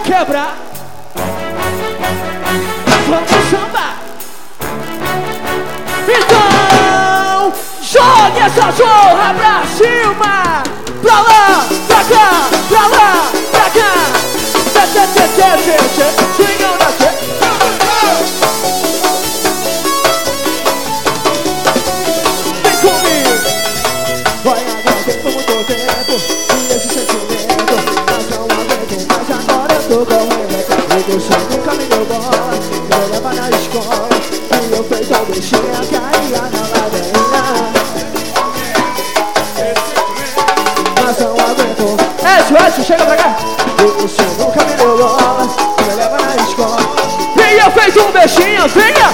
quebrar. Vamos chamar. Então, jogue essa zorra pra cima. Pra lá, pra cá, pra lá, pra cá. Swingão da tê. Vem comigo. Vai agora, tem muito tempo. E esse sentimento, mas não aguento mais. Agora eu tô correndo. E você nunca me deu bola. Me leva na escola. E eu feito a bichinha, caía na ladainha. Mas não aguento. Edson, chega pra cá. E você nunca me deu bola. Me leva na escola. E eu feito um beijinho, venha.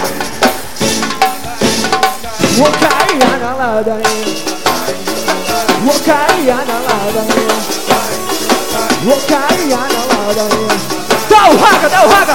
Vou cair na ladainha. Vou cair na ladainha. Vou cair na ladainha. Dá o raga, dá o raga.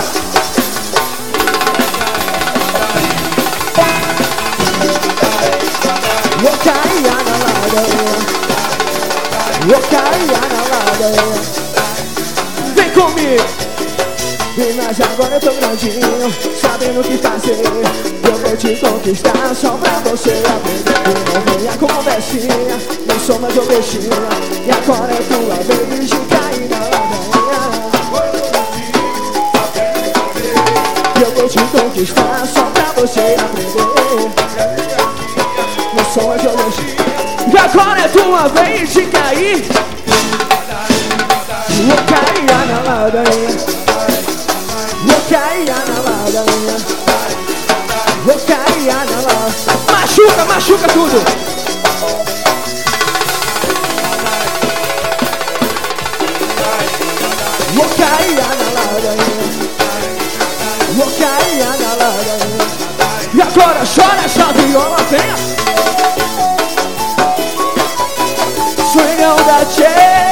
Vou cair na ladainha. Vou cair na ladainha. Vem comigo. Mas agora eu tô grandinho, sabendo o que fazer. Eu vou te conquistar só pra você aprender. Não venha com conversinha, não sou mais um bichinho. E agora é tua vez de cair na ladainha. Eu vou te conquistar só pra você aprender. Não sou mais um bichinho. E agora é tua vez de cair. Vou cair na ladainha. Vou cair na ladainha. Vou cair na ladainha. Machuca, machuca tudo. Vou cair na ladainha. Vou cair na ladainha. E agora chora essa viola, venha. Swingão da tchê.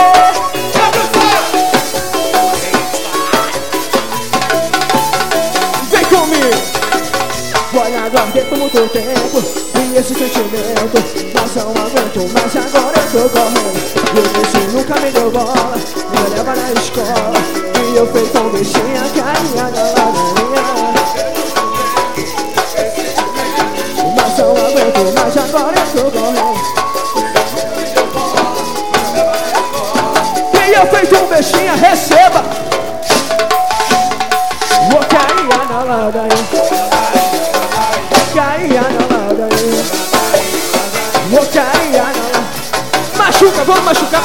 Olha, aguardei por muito tempo e esse sentimento, mas não aguento mais. Agora eu tô correndo. E você nunca me deu bola, me leva na escola. E eu feito um bichinha, carinha na ladainha. Mas não aguento mais. Agora eu tô correndo. E eu feito um bichinha, receba. Vou cair na ladainha. Caia na ladainha. Vou cair na ladainha. Machuca, vamos machucar.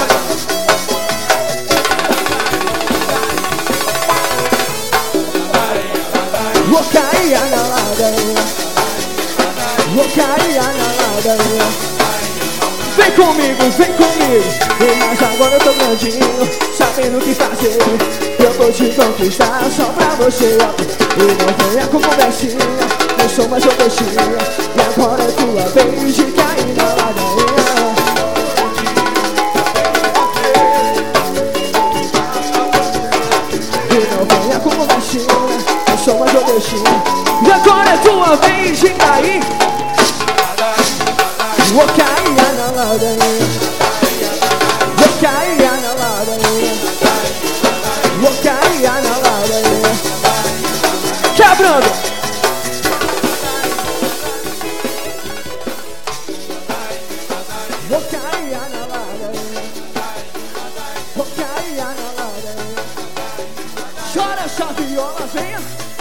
Vou cair na ladainha. Vou cair na ladainha. Vem comigo, vem comigo. Mas agora eu tô grandinho, sabendo o que fazer. Eu vou te conquistar só pra você. E não venha com conversinha, não sou mais um bichinho. E agora é tua vez de cair na ladainha. E não venha com conversinha, não sou mais um bichinho. E agora é tua vez de cair. Vou cair na ladainha. Vou cair na ladainha. Vou cair na ladainha. Quebrando. Vou cair na ladainha. Vou cair na ladainha. Chora essa viola, venha.